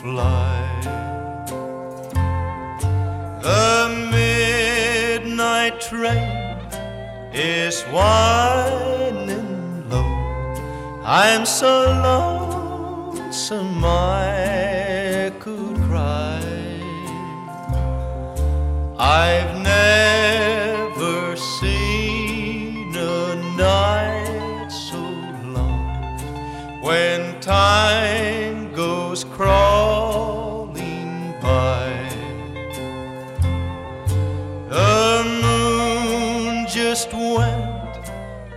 fly. The midnight train is winding low. I'm so lonesome I could cry. I've never seen a night so long when time goes crawling by. The moon just went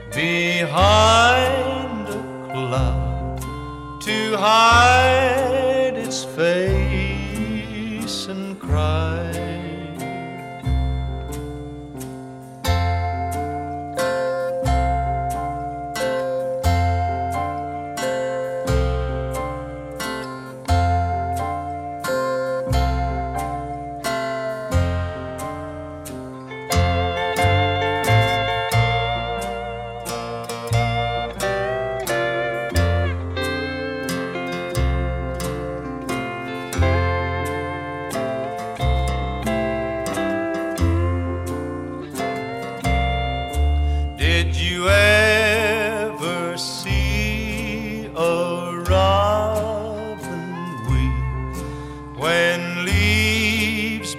behind a cloud to hide its face and cry. Did you ever see a robin weep when leaves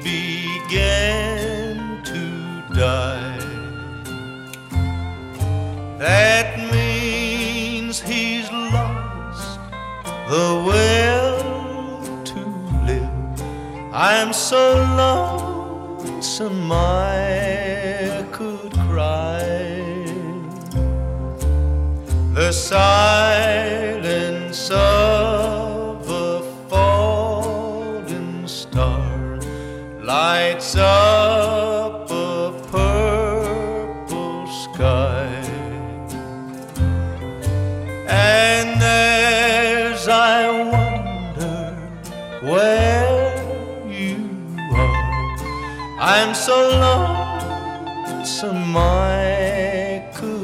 began to die? That means he's lost the will to live. I'm so lonesome I could cry. The silence of a falling star lights up a purple sky. And as I wonder where you are, I'm so lonesome I could